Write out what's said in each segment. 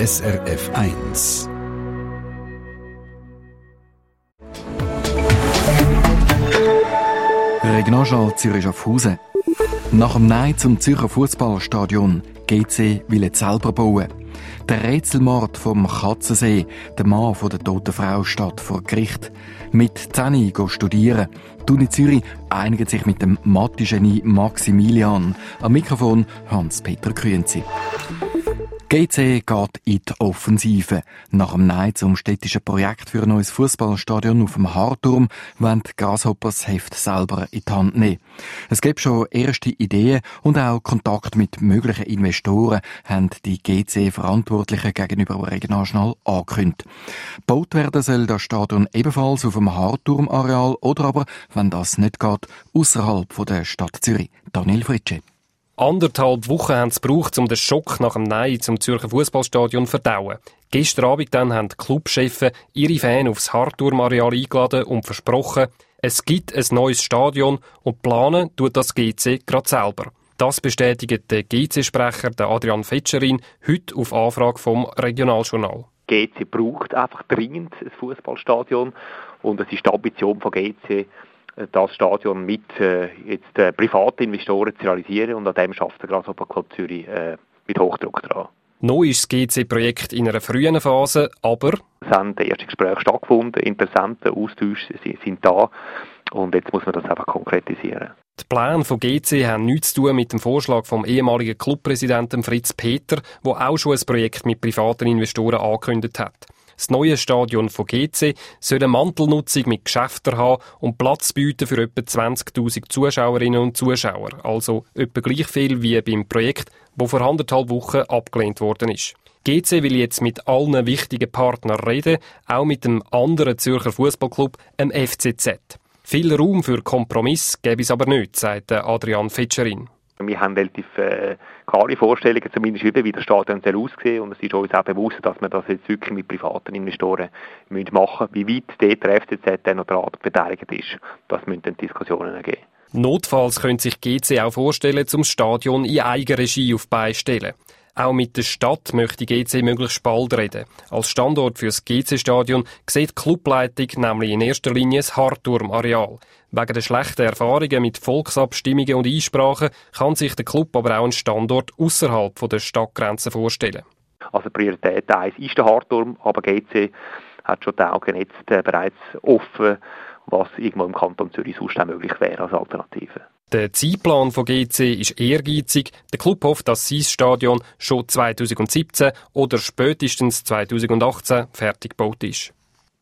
SRF 1. Regionaljournal Zürich-Schaffhausen. Nach dem Nein zum Zürcher Fußballstadion GC will jetzt selber bauen. Der Rätselmord vom Katzensee, der Mann von der toten Frau, steht vor Gericht. Mit 10 studieren. Die Uni Zürich einigt sich mit dem Mathe-Genie Maximilian. Am Mikrofon Hans-Peter Grünzi. GC geht in die Offensive. Nach dem Nein zum städtischen Projekt für ein neues Fußballstadion auf dem Haarturm wollen die Grasshoppers das Heft selber in die Hand nehmen. Es gibt schon erste Ideen und auch Kontakt mit möglichen Investoren haben die GC-Verantwortlichen gegenüber dem Regionaljournal angekündigt. Gebaut werden soll das Stadion ebenfalls auf dem Haarturmareal oder aber, wenn das nicht geht, ausserhalb der Stadt Zürich. Daniel Fritsche. 1,5 Wochen haben es gebraucht, um den Schock nach dem Nein zum Zürcher Fußballstadion zu verdauen. Gestern Abend dann haben die Clubchefs ihre Fans aufs Haarturmareal eingeladen und versprochen, es gibt ein neues Stadion und planen tut das GC gerade selber. Das bestätigt der GC-Sprecher Adrian Fetscherin heute auf Anfrage vom Regionaljournal. GC braucht einfach dringend ein Fußballstadion und es ist die Ambition von GC, das Stadion mit privaten Investoren zu realisieren, und an dem schafft der Grasshopper Club Zürich mit Hochdruck dran. Neu ist das GC-Projekt in einer frühen Phase, aber es haben erste Gespräche stattgefunden, Interessenten, Austausche sind da und jetzt muss man das einfach konkretisieren. Die Pläne von GC haben nichts zu tun mit dem Vorschlag vom ehemaligen Clubpräsidenten Fritz Peter, der auch schon ein Projekt mit privaten Investoren angekündigt hat. Das neue Stadion von GC soll eine Mantelnutzung mit Geschäften haben und Platz bieten für etwa 20'000 Zuschauerinnen und Zuschauer. Also etwa gleich viel wie beim Projekt, das vor 1,5 Wochen abgelehnt worden ist. GC will jetzt mit allen wichtigen Partnern reden, auch mit dem anderen Zürcher Fußballclub, dem FCZ. Viel Raum für Kompromiss gäbe es aber nicht, sagt Adrian Fetscherin. Wir haben relativ klare Vorstellungen, zumindest wie das Stadion aussehen soll. Und es ist uns auch bewusst, dass wir das jetzt wirklich mit privaten Investoren machen müssen. Wie weit dort der FCZ dann noch daran beteiligt ist, das müssen dann Diskussionen ergeben. Notfalls könnte sich GC auch vorstellen, zum Stadion in Eigenregie auf die Beine zu stellen. Auch mit der Stadt möchte GC möglichst bald reden. Als Standort für das GC-Stadion sieht die Clubleitung nämlich in erster Linie das Haarturmareal. Wegen der schlechten Erfahrungen mit Volksabstimmungen und Einsprachen kann sich der Club aber auch einen Standort außerhalb der Stadtgrenzen vorstellen. Also Priorität 1 ist der Haarturm, aber GC hat schon die Augen jetzt bereits offen, was irgendwo im Kanton Zürich sonst auch möglich wäre als Alternative. Der Zeitplan von GC ist ehrgeizig. Der Club hofft, dass sein Stadion schon 2017 oder spätestens 2018 fertig gebaut ist.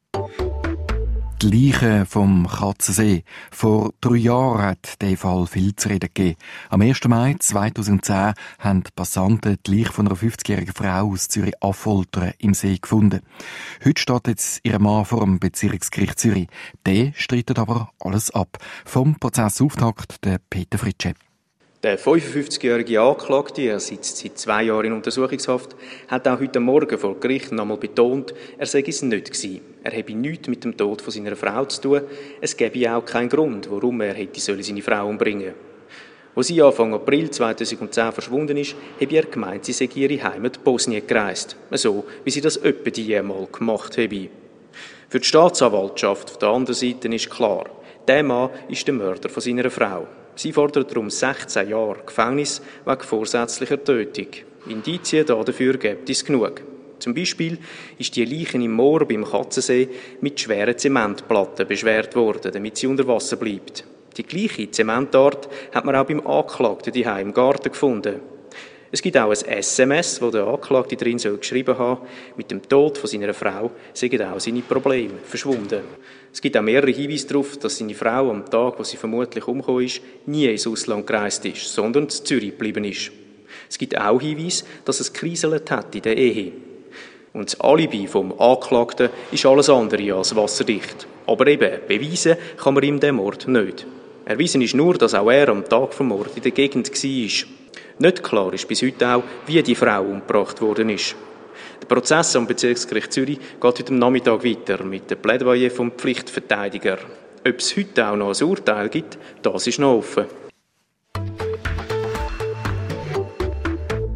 Die Leiche vom Katzensee. Vor 3 Jahren hat der Fall viel zu reden gegeben. Am 1. Mai 2010 haben die Passanten die Leiche von einer 50-jährigen Frau aus Zürich-Affoltern im See gefunden. Heute steht jetzt ihr Mann vor dem Bezirksgericht Zürich. Der streitet aber alles ab. Vom Prozessauftakt der Peter Fritsche. Der 55-jährige Angeklagte, er sitzt seit 2 Jahren in Untersuchungshaft, hat auch heute Morgen vor Gericht nochmal betont, er sei es nicht gewesen. Er habe nichts mit dem Tod von seiner Frau zu tun. Es gäbe auch keinen Grund, warum er hätte seine Frau umbringen. Als sie Anfang April 2010 verschwunden ist, habe er gemeint, sie sei in ihre Heimat Bosnien gereist. So, wie sie das etwa die einmal gemacht habe. Für die Staatsanwaltschaft auf der anderen Seite ist klar, der Mann ist der Mörder von seiner Frau. Sie fordert darum 16 Jahre Gefängnis wegen vorsätzlicher Tötung. Indizien dafür gibt es genug. Zum Beispiel ist die Leiche im Moor beim Katzensee mit schweren Zementplatten beschwert worden, damit sie unter Wasser bleibt. Die gleiche Zementart hat man auch beim Angeklagten daheim im Garten gefunden. Es gibt auch ein SMS, wo der Angeklagte drin geschrieben haben, mit dem Tod von seiner Frau seien auch seine Probleme verschwunden. Es gibt auch mehrere Hinweise darauf, dass seine Frau am Tag, wo sie vermutlich umgekommen ist, nie ins Ausland gereist ist, sondern in Zürich geblieben ist. Es gibt auch Hinweise, dass es gekriselt hat in der Ehe. Und das Alibi vom Angeklagten ist alles andere als wasserdicht. Aber eben, beweisen kann man ihm den Mord nicht. Erwiesen ist nur, dass auch er am Tag vom Mord in der Gegend war. Nicht klar ist bis heute auch, wie die Frau umgebracht worden ist. Der Prozess am Bezirksgericht Zürich geht heute Nachmittag weiter mit dem Plädoyer vom Pflichtverteidiger. Ob es heute auch noch ein Urteil gibt, das ist noch offen. Das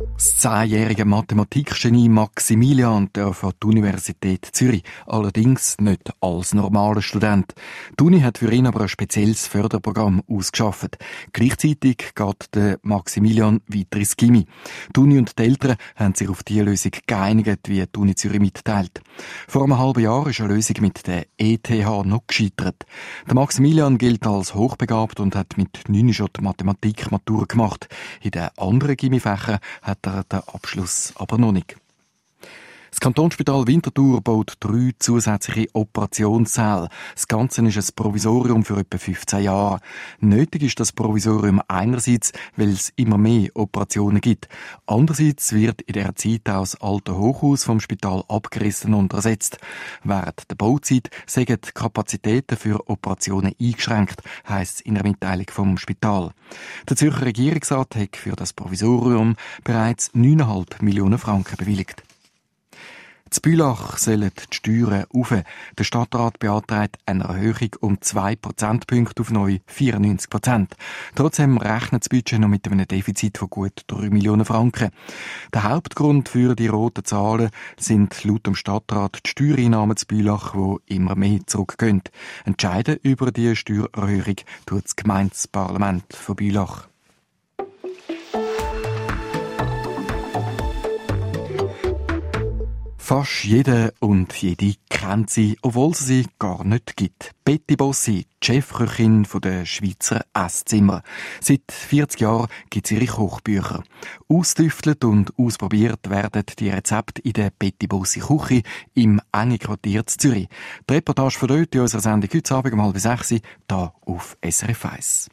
10-jährige Mathematikgenie Maximilian darf an die Universität Zürich, allerdings nicht als normaler Student. Die Uni hat für ihn aber ein spezielles Förderprogramm ausgeschafft. Gleichzeitig geht der Maximilian weiter ins Gymi. Die Uni und die Eltern haben sich auf diese Lösung geeinigt, wie die Uni Zürich mitteilt. Vor einem halben Jahr ist eine Lösung mit der ETH noch gescheitert. Der Maximilian gilt als hochbegabt und hat mit 9 schon die Mathematik-Matur gemacht. In den anderen Gymi-Fächern hat er den Abschluss aber noch nicht. Das Kantonsspital Winterthur baut 3 zusätzliche Operationssäle. Das Ganze ist ein Provisorium für etwa 15 Jahre. Nötig ist das Provisorium einerseits, weil es immer mehr Operationen gibt. Andererseits wird in der Zeit auch das alte Hochhaus vom Spital abgerissen und ersetzt. Während der Bauzeit sind die Kapazitäten für Operationen eingeschränkt, heisst es in einer Mitteilung vom Spital. Der Zürcher Regierungsrat hat für das Provisorium bereits 9,5 Millionen Franken bewilligt. In Bülach sollen die Steuern rauf. Der Stadtrat beantragt eine Erhöhung um 2 Prozentpunkte auf neu 94%. Trotzdem rechnet das Budget noch mit einem Defizit von gut 3 Millionen Franken. Der Hauptgrund für die roten Zahlen sind laut dem Stadtrat die Steuereinnahmen in Bülach, die immer mehr zurückgehen. Entscheiden über die Steuererhöhung tut das Gemeindeparlament von Bülach. Fast jeder und jede kennt sie, obwohl es sie gar nicht gibt. Betty Bossi, die Chefköchin der Schweizer Esszimmer. Seit 40 Jahren gibt es ihre Kochbücher. Austüftelt und ausprobiert werden die Rezepte in der Betty Bossi Küche im engen Quartier zu Zürich. Die Reportage von dort in unserer Sendung heute Abend um 5:30 hier auf SRF 1.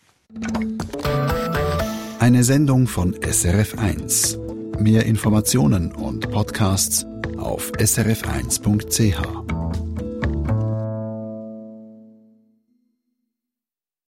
Eine Sendung von SRF 1. Mehr Informationen und Podcasts auf srf1.ch.